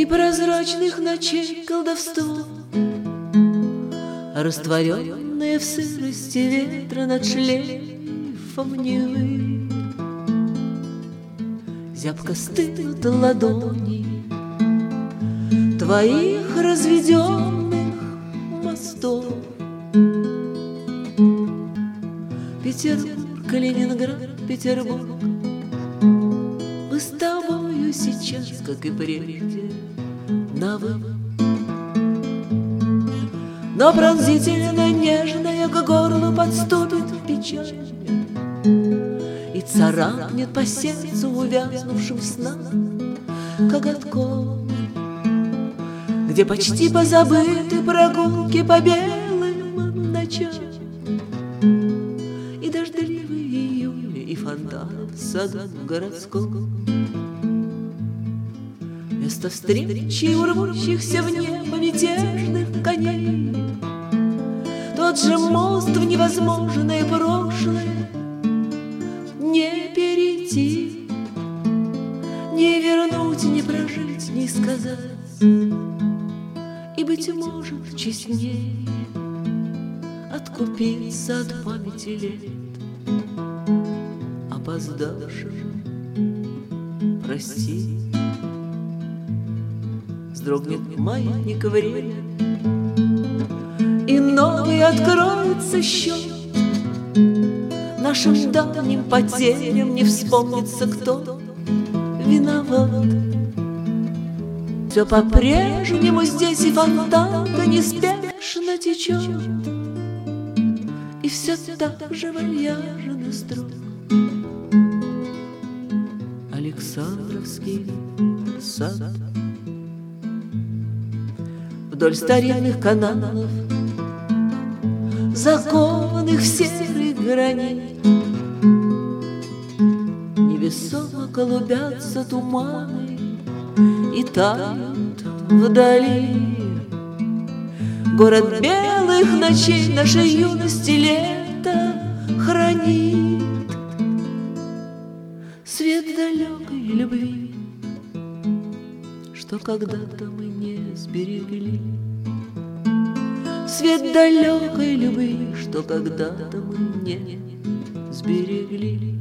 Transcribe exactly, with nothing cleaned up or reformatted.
прозрачных ночей колдовство, растворенные в сырости ветра над шлейфом Невы. Зябко стынут ладони твоих разведенных мостов. Петербург, Калининград, Петербург, мы с тобою сейчас, как и прежде, на «вы». Но пронзительно нежная к горлу подступит печаль и царапнет по сердцу увязнувшим снам коготком, где почти позабыты прогулки по белым ночам и дождливый июль, и фонтаны в саду городском. Место встречи у рвущихся в небо мятежных коней, тот же мост в невозможное прошлое не перейти, не вернуть, не прожить, не сказать. И, быть может, честнее откупиться от памяти лет опоздавшим, прости. Вздрогнет маятник время, и новый откроется счет. Нашим давним потерям не вспомнится, кто виноват. Все по-прежнему здесь, и фонтанка неспешно течет, и все так же вальяжно строг. Александровский сад. Вдоль старинных каналов, закованных в серый гранит, невесомо голубятся туманы и тают вдали. Город белых ночей нашей юности лето хранит, свет далекой любви, что когда-то мы не сберегли. Свет далекой любви, что когда-то мы не сберегли.